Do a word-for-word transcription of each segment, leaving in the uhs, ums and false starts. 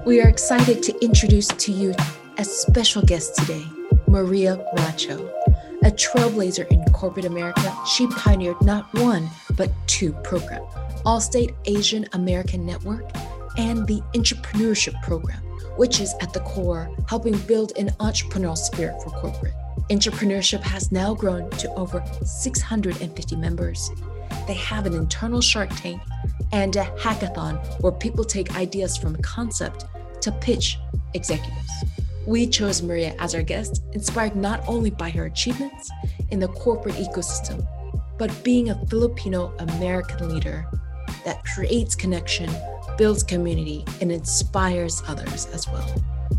We are excited to introduce to you a special guest today, Maria Racho. A trailblazer in corporate America, she pioneered not one, but two programs, Allstate Asian American Network and the Entrepreneurship Program, which is at the core helping build an entrepreneurial spirit for corporate. Entrepreneurship has now grown to over six hundred fifty members. They have an internal Shark Tank and a hackathon where people take ideas from concept to pitch executives. We chose Maria as our guest, inspired not only by her achievements in the corporate ecosystem, but being a Filipino American leader that creates connection, builds community, and inspires others as well.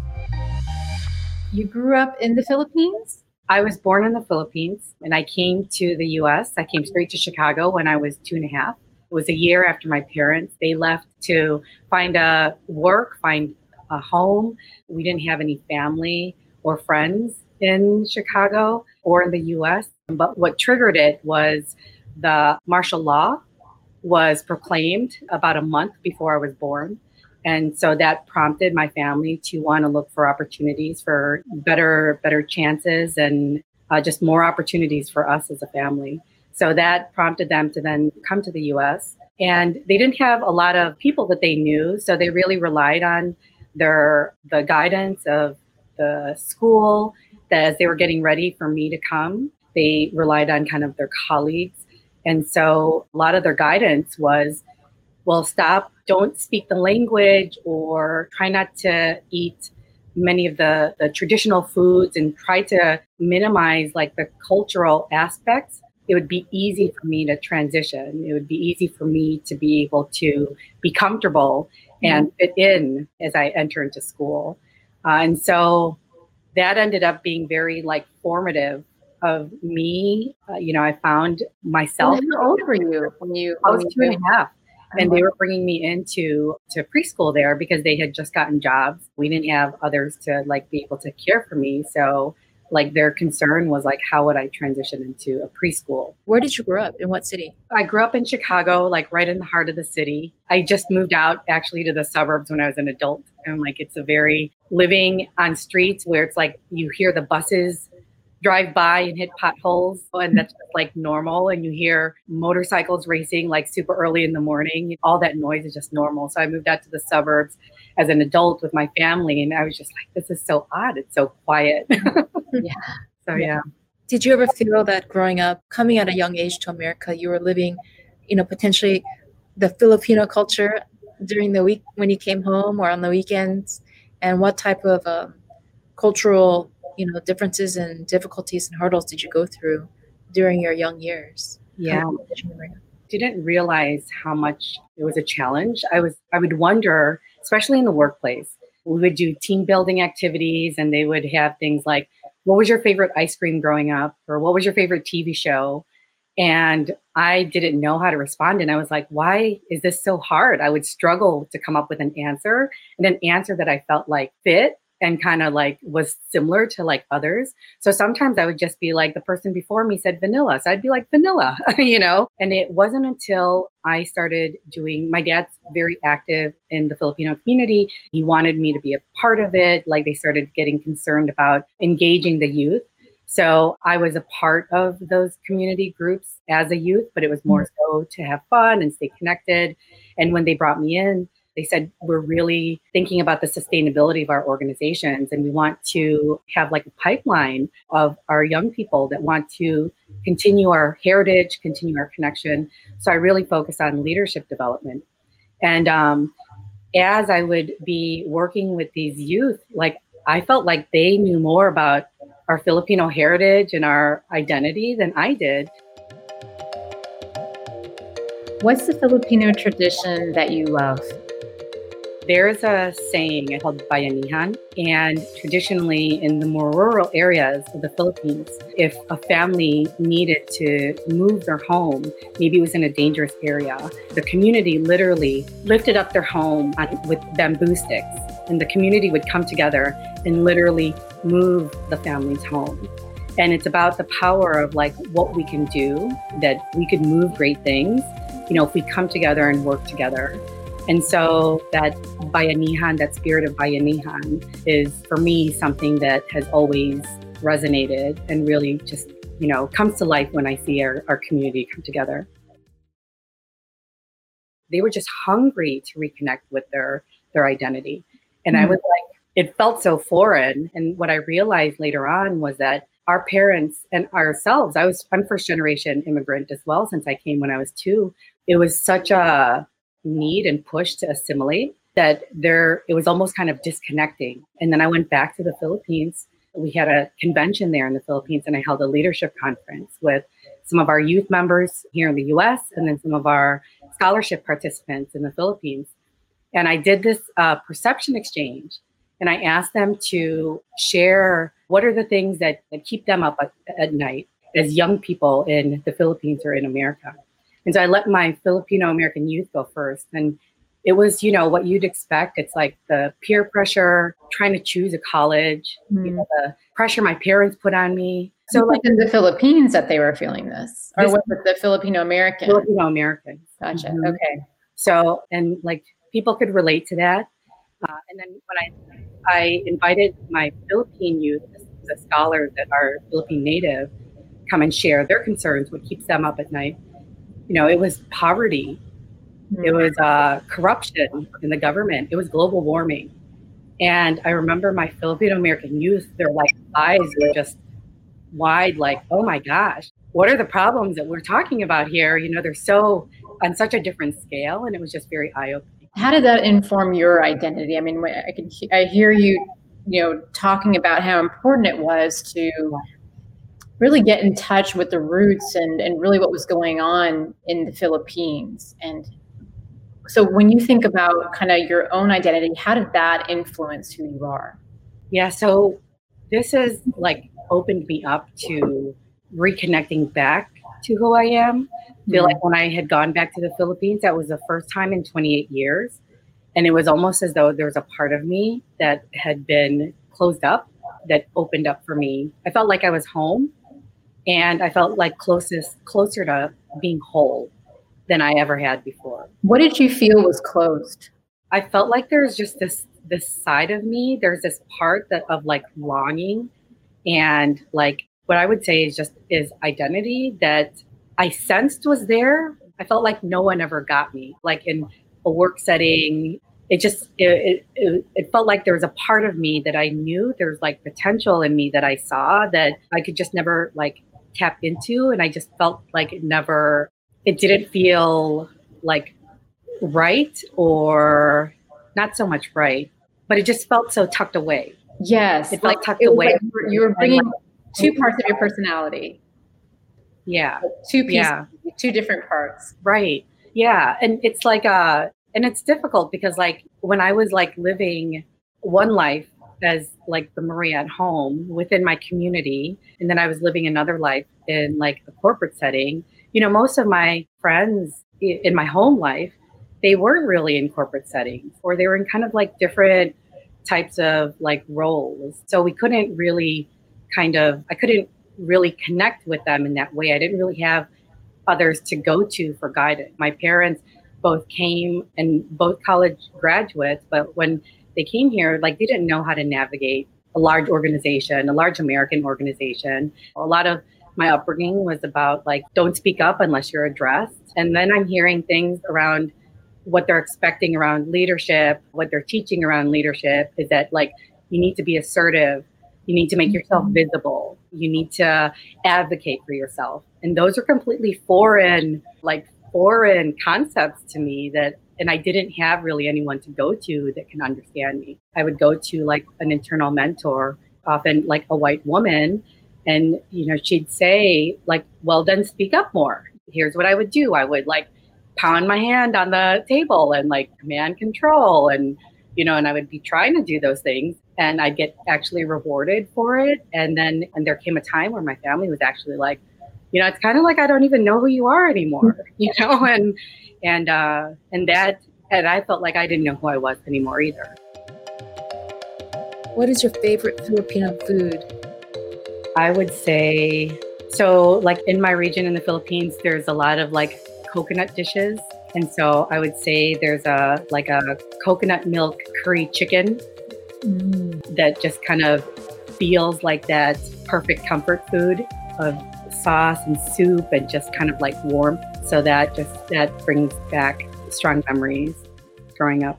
You grew up in the Philippines? I was born in the Philippines and I came to the U S. I came straight to Chicago when I was two and a half. It was a year after my parents. They left to find a work, find a home. We didn't have any family or friends in Chicago or in the U S. But what triggered it was the martial law was proclaimed about a month before I was born. And so that prompted my family to want to look for opportunities for better, better chances and uh, just more opportunities for us as a family. So that prompted them to then come to the U S. And they didn't have a lot of people that they knew. So they really relied on their the guidance of the school that as they were getting ready for me to come, they relied on kind of their colleagues. And so a lot of their guidance was, well, stop, don't speak the language or try not to eat many of the, the traditional foods and try to minimize like the cultural aspects. It would be easy for me to transition. It would be easy for me to be able to be comfortable and fit in as I enter into school. Uh, and so that ended up being very like formative of me. Uh, you know, I found myself. And how old were you when you? I was two and a half. And they were bringing me into to preschool there because they had just gotten jobs. We didn't have others to like be able to care for me. So like their concern was like, how would I transition into a preschool? Where did you grow up? In what city? I grew up in Chicago, like right in the heart of the city. I just moved out actually to the suburbs when I was an adult. And like, it's a very living on streets where it's like you hear the buses drive by and hit potholes, and that's just like normal. And you hear motorcycles racing like super early in the morning. All that noise is just normal. So I moved out to the suburbs as an adult with my family, and I was just like, this is so odd. It's so quiet. Yeah. So yeah. Did you ever feel that growing up, coming at a young age to America, you were living, you know, potentially the Filipino culture during the week when you came home or on the weekends? And what type of um, cultural you know, differences and difficulties and hurdles did you go through during your young years? Yeah. Didn't realize how much it was a challenge. I was, I would wonder, especially in the workplace, we would do team building activities and they would have things like, what was your favorite ice cream growing up? Or what was your favorite T V show? And I didn't know how to respond. And I was like, why is this so hard? I would struggle to come up with an answer and an answer that I felt like fit and kind of like was similar to like others. So sometimes I would just be like, the person before me said vanilla. So I'd be like vanilla, you know? And it wasn't until I started doing, my dad's very active in the Filipino community. He wanted me to be a part of it. Like they started getting concerned about engaging the youth. So I was a part of those community groups as a youth, but it was more so to have fun and stay connected. And when they brought me in, they said, we're really thinking about the sustainability of our organizations, and we want to have like a pipeline of our young people that want to continue our heritage, continue our connection. So I really focused on leadership development. And um, as I would be working with these youth, like I felt like they knew more about our Filipino heritage and our identity than I did. What's the Filipino tradition that you love? There's a saying called bayanihan, and traditionally in the more rural areas of the Philippines, if a family needed to move their home, maybe it was in a dangerous area, the community literally lifted up their home on, with bamboo sticks, and the community would come together and literally move the family's home. And it's about the power of like what we can do, that we could move great things, you know, if we come together and work together. And so that Bayanihan, that spirit of Bayanihan is for me something that has always resonated and really just, you know, comes to life when I see our, our community come together. They were just hungry to reconnect with their, their identity. And mm-hmm. I was like, it felt so foreign. And what I realized later on was that our parents and ourselves, I was, I'm first generation immigrant as well, since I came when I was two. It was such a need and push to assimilate that there, it was almost kind of disconnecting. And then I went back to the Philippines. We had a convention there in the Philippines, and I held a leadership conference with some of our youth members here in the U S and then some of our scholarship participants in the Philippines. And I did this uh, perception exchange, and I asked them to share what are the things that, that keep them up at, at night as young people in the Philippines or in America. And so I let my Filipino American youth go first. And it was, you know, what you'd expect. It's like the peer pressure, trying to choose a college, mm. you know, the pressure my parents put on me. So like in the Philippines that they were feeling this, or was it the Filipino American? Filipino Americans. Gotcha. Mm-hmm. Okay. So, and like people could relate to that. Uh, and then when I, I invited my Philippine youth, the scholars that are Philippine native, come and share their concerns, what keeps them up at night. You know, it was poverty. Mm-hmm. It was uh, corruption in the government. It was global warming. And I remember my Filipino American youth, their like eyes were just wide, like, oh my gosh, what are the problems that we're talking about here? You know, they're so on such a different scale, and it was just very eye-opening. How did that inform your identity? I mean, I can I hear you, you know, talking about how important it was to really get in touch with the roots and, and really what was going on in the Philippines. And so when you think about kind of your own identity, how did that influence who you are? Yeah, so this has like opened me up to reconnecting back to who I am. I feel mm-hmm. like when I had gone back to the Philippines, that was the first time in twenty-eight years. And it was almost as though there was a part of me that had been closed up, that opened up for me. I felt like I was home, and I felt like closest, closer to being whole than I ever had before. What did you feel was closed? I felt like there's just this this side of me. There's this part that of like longing, and like what I would say is just is identity that I sensed was there. I felt like no one ever got me. Like in a work setting, it just it, it it felt like there was a part of me that I knew there's like potential in me that I saw that I could just never like tap into, and I just felt like it never. It didn't feel like right, or not so much right, but it just felt so tucked away. Yes, it felt like, tucked it away. Like you were bringing two parts of your personality. Yeah, two pieces, yeah. two different parts. Right. Yeah, and it's like uh, and it's difficult because like when I was like living one life as like the Maria at home within my community, and then I was living another life in like a corporate setting. You know, most of my friends in my home life, they weren't really in corporate settings, or they were in kind of like different types of like roles. So we couldn't really kind of, I couldn't really connect with them in that way. I didn't really have others to go to for guidance. My parents both came and both college graduates, but when they came here, like they didn't know how to navigate a large organization, a large American organization. A lot of my upbringing was about like, don't speak up unless you're addressed. And then I'm hearing things around what they're expecting around leadership, what they're teaching around leadership is that like, you need to be assertive. You need to make yourself visible. You need to advocate for yourself. And those are completely foreign, like foreign concepts to me that, and I didn't have really anyone to go to that can understand me. I would go to like an internal mentor, often like a white woman. And, you know, she'd say like, well, then speak up more. Here's what I would do. I would like pound my hand on the table and like command control. And, you know, and I would be trying to do those things and I'd get actually rewarded for it. And then, and there came a time where my family was actually like, you know, it's kind of like, I don't even know who you are anymore, you know, and, and, uh, and that, and I felt like I didn't know who I was anymore either. What is your favorite Filipino food? I would say, so like in my region in the Philippines, there's a lot of like coconut dishes. And so I would say there's a like a coconut milk curry chicken mm. that just kind of feels like that perfect comfort food of sauce and soup and just kind of like warmth. So that just that brings back strong memories growing up.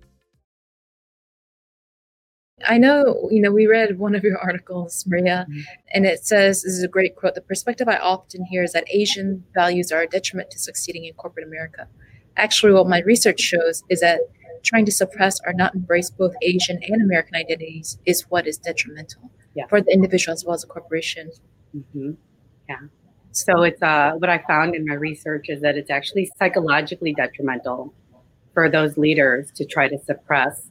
I know, you know, we read one of your articles, Maria, mm-hmm. and it says, this is a great quote, the perspective I often hear is that Asian values are a detriment to succeeding in corporate America. Actually, what my research shows is that trying to suppress or not embrace both Asian and American identities is what is detrimental yeah. for the individual as well as the corporation. Mm-hmm. Yeah. So it's uh, what I found in my research is that it's actually psychologically detrimental for those leaders to try to suppress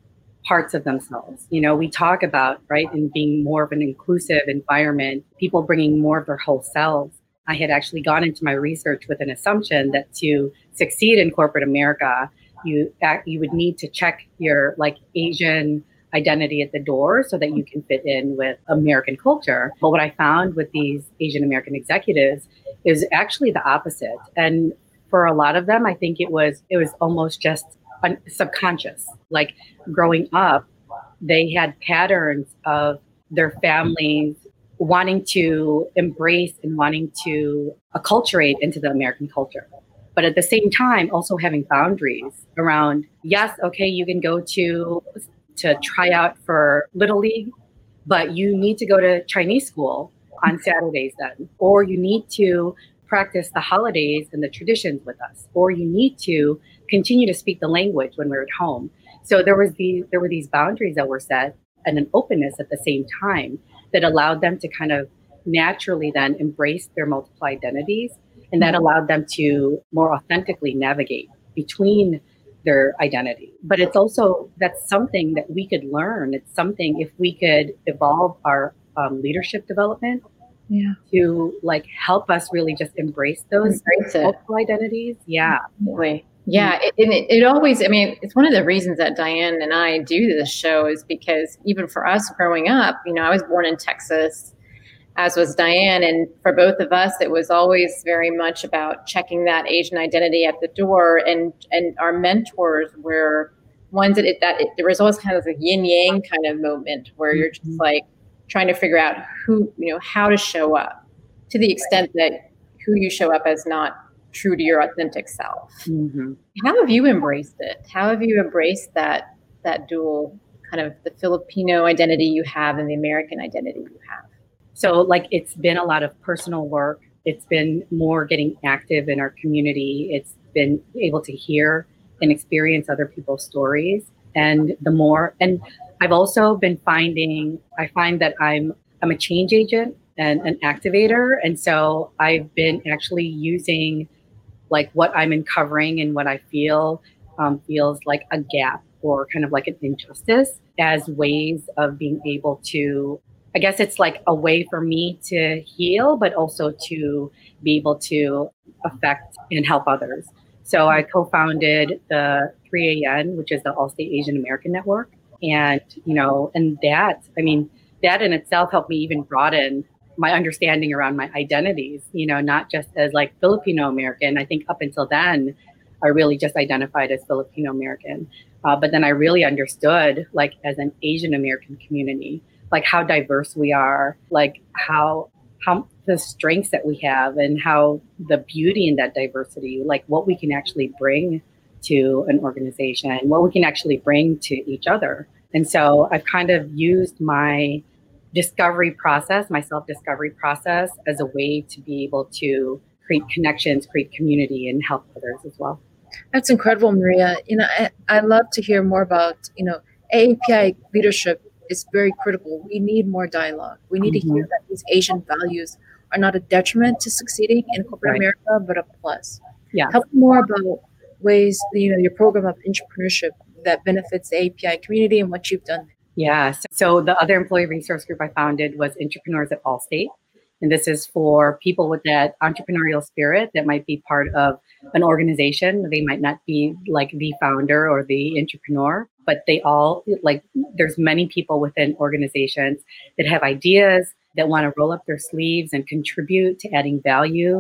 parts of themselves. You know, we talk about, right, in being more of an inclusive environment, people bringing more of their whole selves. I had actually gone into my research with an assumption that to succeed in corporate America, you you would need to check your like Asian identity at the door so that you can fit in with American culture. But what I found with these Asian American executives is actually the opposite. And for a lot of them, I think it was it was almost just un- subconscious. Like growing up, they had patterns of their families wanting to embrace and wanting to acculturate into the American culture. But at the same time, also having boundaries around, yes, okay, you can go to to try out for Little League, but you need to go to Chinese school on Saturdays then, or you need to practice the holidays and the traditions with us, or you need to continue to speak the language when we're at home. So there was the there were these boundaries that were set and an openness at the same time that allowed them to kind of naturally then embrace their multiple identities, and that allowed them to more authentically navigate between their identity. But it's also, that's something that we could learn. It's something if we could evolve our um, leadership development yeah. to like help us really just embrace those embrace multiple identities. Yeah. Absolutely. Yeah. It, and it, it always, I mean, it's one of the reasons that Diane and I do this show is because even for us growing up, you know, I was born in Texas, as was Diane. And for both of us, it was always very much about checking that Asian identity at the door. And, and our mentors were ones that, it, that it, there was always kind of a yin yang kind of moment where you're just like trying to figure out who, you know, how to show up to the extent that who you show up as not true to your authentic self. Mm-hmm. How have you embraced it? How have you embraced that, that dual kind of the Filipino identity you have and the American identity you have? So like it's been a lot of personal work. It's been more getting active in our community. It's been able to hear and experience other people's stories. And the more, and I've also been finding, I find that I'm, I'm a change agent and an activator. And so I've been actually using like what I'm uncovering and what I feel um, feels like a gap or kind of like an injustice as ways of being able to, I guess it's like a way for me to heal, but also to be able to affect and help others. So I co-founded the three A N, which is the All-State Asian American Network. And, you know, and that, I mean, that in itself helped me even broaden my understanding around my identities, you know, not just as like Filipino American. I think up until then, I really just identified as Filipino American. Uh, but then I really understood like as an Asian American community, like how diverse we are, like how how the strengths that we have and how the beauty in that diversity, like what we can actually bring to an organization, what we can actually bring to each other. And so I've kind of used my discovery process, my self-discovery process as a way to be able to create connections, create community, and help others as well. That's incredible, Maria. You know, I, I love to hear more about, you know, A A P I leadership is very critical. We need more dialogue. We need mm-hmm. to hear that these Asian values are not a detriment to succeeding in corporate right. America, but a plus. Yeah. Help me more about ways, you know, your program of entrepreneurship that benefits the A P I community and what you've done. Yeah. So the other employee resource group I founded was Entrepreneurs at Allstate. And this is for people with that entrepreneurial spirit that might be part of an organization. They might not be like the founder or the entrepreneur, but they all like, there's many people within organizations that have ideas that want to roll up their sleeves and contribute to adding value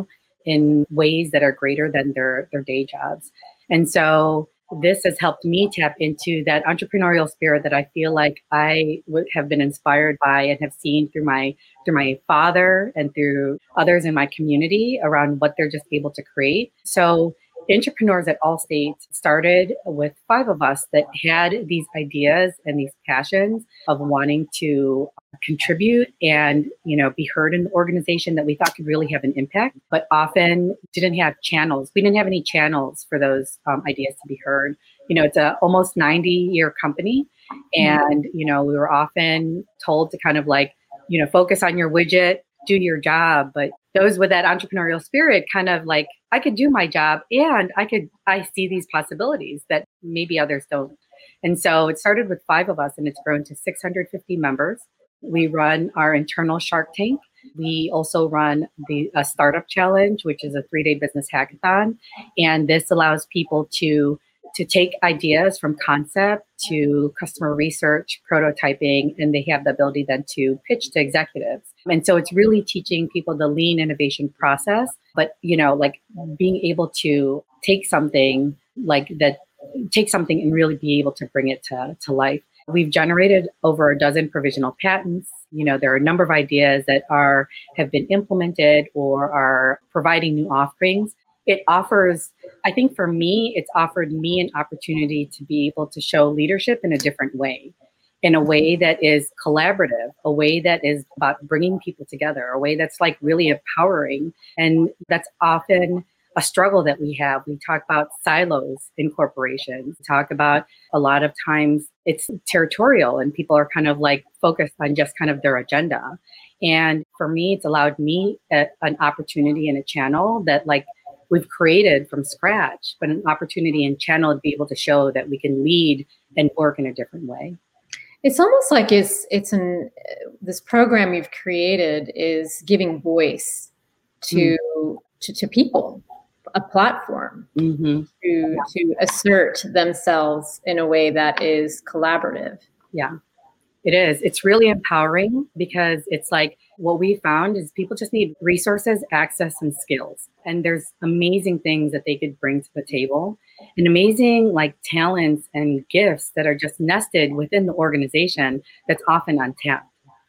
in ways that are greater than their, their day jobs. And so this has helped me tap into that entrepreneurial spirit that I feel like I would have been inspired by and have seen through my through my father and through others in my community around what they're just able to create. So Entrepreneurs at Allstate started with five of us that had these ideas and these passions of wanting to contribute and, you know, be heard in the organization that we thought could really have an impact, but often didn't have channels. We didn't have any channels for those um, ideas to be heard. You know, it's a almost ninety year company. And, you know, we were often told to kind of like, you know, focus on your widget, do your job. But those with that entrepreneurial spirit kind of like, I could do my job and I could, I see these possibilities that maybe others don't. And so it started with five of us and it's grown to six hundred fifty members. We run our internal Shark Tank. We also run the a Startup Challenge, which is a three-day business hackathon. And this allows people to to take ideas from concept to customer research, prototyping, and they have the ability then to pitch to executives. And so it's really teaching people the lean innovation process, but, you know, like being able to take something like that, take something and really be able to bring it to, to life. We've generated over a dozen provisional patents. You know, there are a number of ideas that are have been implemented or are providing new offerings. It offers, I think for me, it's offered me an opportunity to be able to show leadership in a different way, in a way that is collaborative, a way that is about bringing people together, a way that's like really empowering. And that's often a struggle that we have. We talk about silos in corporations, we talk about a lot of times it's territorial and people are kind of like focused on just kind of their agenda. And for me, it's allowed me a, an opportunity and a channel that like we've created from scratch, but an opportunity and channel to be able to show that we can lead and work in a different way. It's almost like it's it's an this program you've created is giving voice to mm. to, to people, a platform mm-hmm. to to assert themselves in a way that is collaborative. Yeah, it is. It's really empowering because it's like what we found is people just need resources, access, and skills. And there's amazing things that they could bring to the table and amazing like talents and gifts that are just nested within the organization that's often untapped.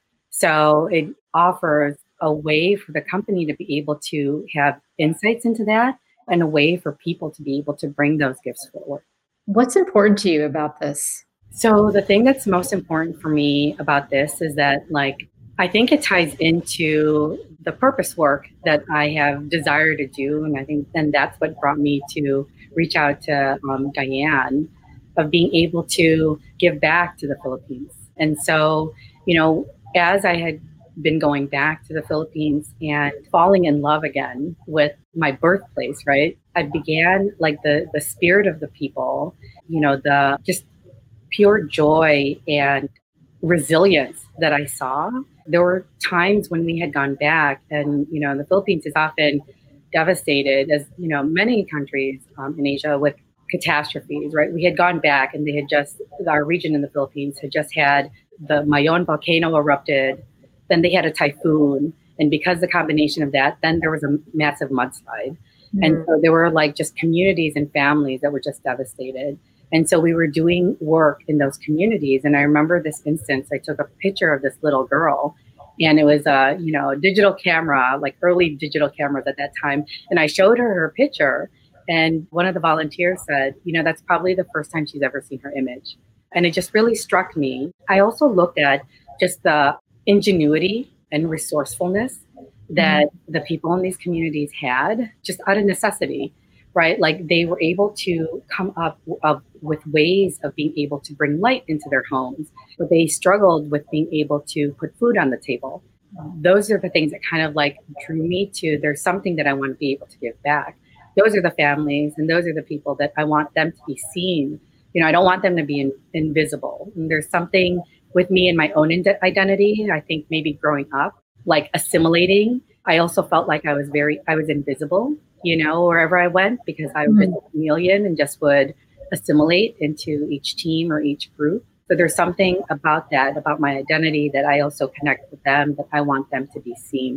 So it offers a way for the company to be able to have insights into that and a way for people to be able to bring those gifts forward. What's important to you about this? So the thing that's most important for me about this is that like I think it ties into the purpose work that I have desired to do. And I think then that's what brought me to reach out to um, Diane of being able to give back to the Philippines. And so, you know, as I had been going back to the Philippines and falling in love again with my birthplace, right? I began like the, the spirit of the people, you know, the just pure joy and resilience that I saw. There were times when we had gone back and, you know, the Philippines is often devastated as, you know, many countries um, in Asia with catastrophes, right? We had gone back and they had just, our region in the Philippines had just had the Mayon volcano erupted. Then they had a typhoon. And because the combination of that, then there was a massive mudslide. Mm-hmm. And so there were like just communities and families that were just devastated. And so we were doing work in those communities. And I remember this instance, I took a picture of this little girl and it was a, you know, digital camera, like early digital cameras at that time. And I showed her her picture and one of the volunteers said, you know, that's probably the first time she's ever seen her image. And it just really struck me. I also looked at just the ingenuity and resourcefulness that mm-hmm. the people in these communities had just out of necessity. Right? Like they were able to come up uh, with ways of being able to bring light into their homes, but they struggled with being able to put food on the table. Those are the things that kind of like drew me to there's something that I want to be able to give back. Those are the families and those are the people that I want them to be seen. You know, I don't want them to be in, invisible. And there's something with me in my own ind- identity. I think maybe growing up, like assimilating, I also felt like I was very, I was invisible. You know, wherever I went, because I was mm-hmm. a chameleon and just would assimilate into each team or each group. So there's something about that, about my identity that I also connect with them, that I want them to be seen.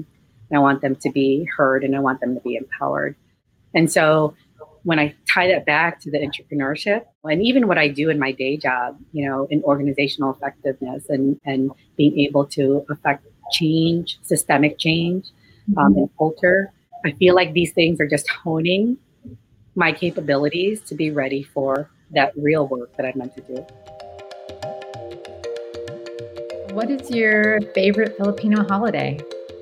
and I want them to be heard, and I want them to be empowered. And so when I tie that back to the entrepreneurship, and even what I do in my day job, you know, in organizational effectiveness and, and being able to affect change, systemic change, um, mm-hmm. in culture, I feel like these things are just honing my capabilities to be ready for that real work that I'm meant to do. What is your favorite Filipino holiday?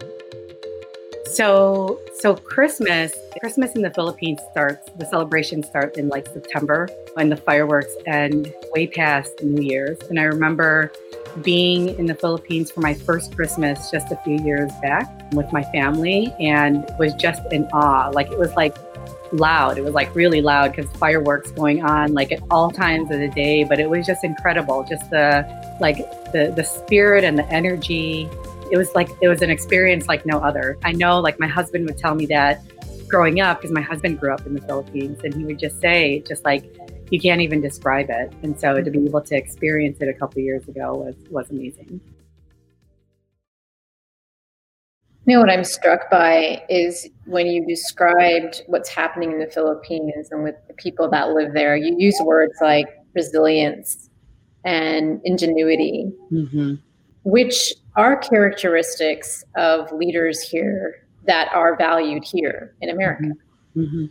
So, so Christmas, Christmas in the Philippines starts, the celebration starts in like September, and the fireworks end way past New Year's. And I remember being in the Philippines for my first Christmas just a few years back with my family, and was just in awe. Like, it was like loud. It was like really loud because fireworks going on like at all times of the day, but it was just incredible. Just the, like the, the spirit and the energy. It was like, it was an experience like no other. I know, like, my husband would tell me that growing up, because my husband grew up in the Philippines, and he would just say, just like, you can't even describe it. And so to be able to experience it a couple of years ago was, was amazing. You know, what I'm struck by is when you described what's happening in the Philippines and with the people that live there, you use words like resilience and ingenuity, mm-hmm. which are characteristics of leaders here that are valued here in America. Mm-hmm.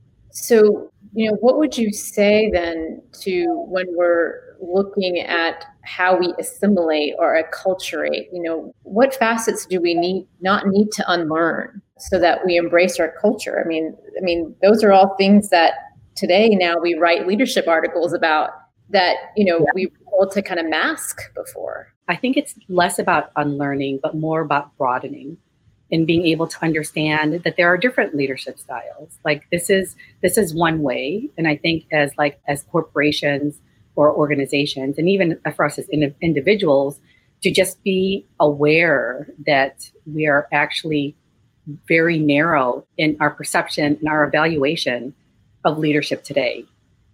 So, you know, what would you say then to when we're looking at how we assimilate or acculturate? You know, what facets do we need not need to unlearn so that we embrace our culture? I mean, I mean, those are all things that today now we write leadership articles about that, you know, yeah. we were able to kind of mask before. I think it's less about unlearning, but more about broadening and being able to understand that there are different leadership styles. Like, this is this is one way. And I think as like as corporations or organizations, and even for us as in, individuals, to just be aware that we are actually very narrow in our perception and our evaluation of leadership today.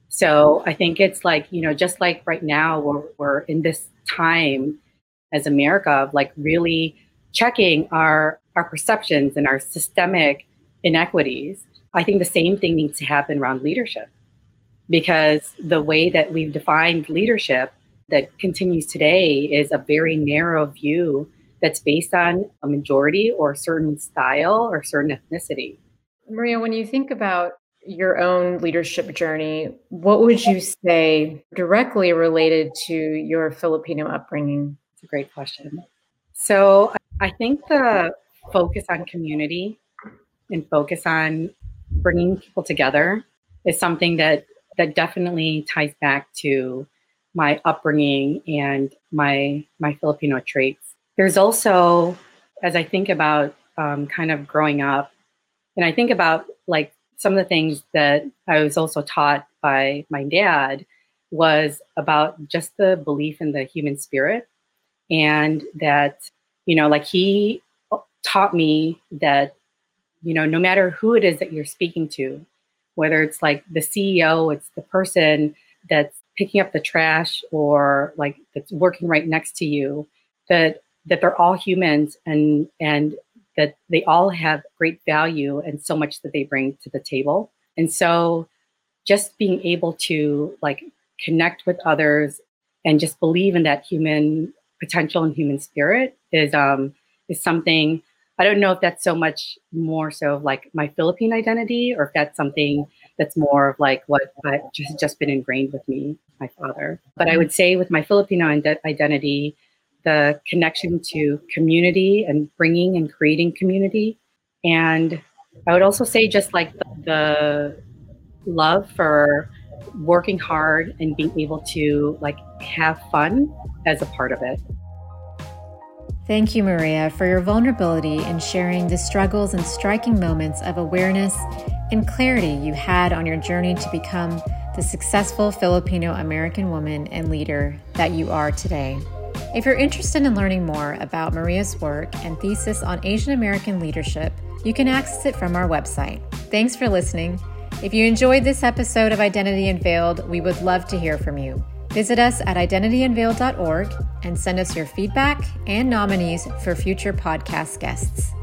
So I think it's like, you know, just like right now we're, we're in this time as America of like really checking our, our perceptions and our systemic inequities. I think the same thing needs to happen around leadership, because the way that we've defined leadership that continues today is a very narrow view that's based on a majority or a certain style or certain ethnicity. Maria, when you think about your own leadership journey, what would you say directly related to your Filipino upbringing? It's a great question. So I think the focus on community and focus on bringing people together is something that that definitely ties back to my upbringing and my my Filipino traits. There's also, as I think about um, kind of growing up, and I think about like some of the things that I was also taught by my dad was about just the belief in the human spirit, and that, you know, like he taught me that, you know, no matter who it is that you're speaking to, whether it's like the C E O, it's the person that's picking up the trash or like that's working right next to you, that that they're all humans and and that they all have great value and so much that they bring to the table. And so just being able to like connect with others and just believe in that human potential and human spirit is um is something. I don't know if that's so much more so of like my Philippine identity, or if that's something that's more of like what I just just been ingrained with me, my father. But I would say with my Filipino identity, the connection to community and bringing and creating community. And I would also say just like the, the love for working hard and being able to like have fun as a part of it. Thank you, Maria, for your vulnerability in sharing the struggles and striking moments of awareness and clarity you had on your journey to become the successful Filipino American woman and leader that you are today. If you're interested in learning more about Maria's work and thesis on Asian American leadership, you can access it from our website. Thanks for listening. If you enjoyed this episode of Identity Unveiled, we would love to hear from you. Visit us at identity unveiled dot org and send us your feedback and nominees for future podcast guests.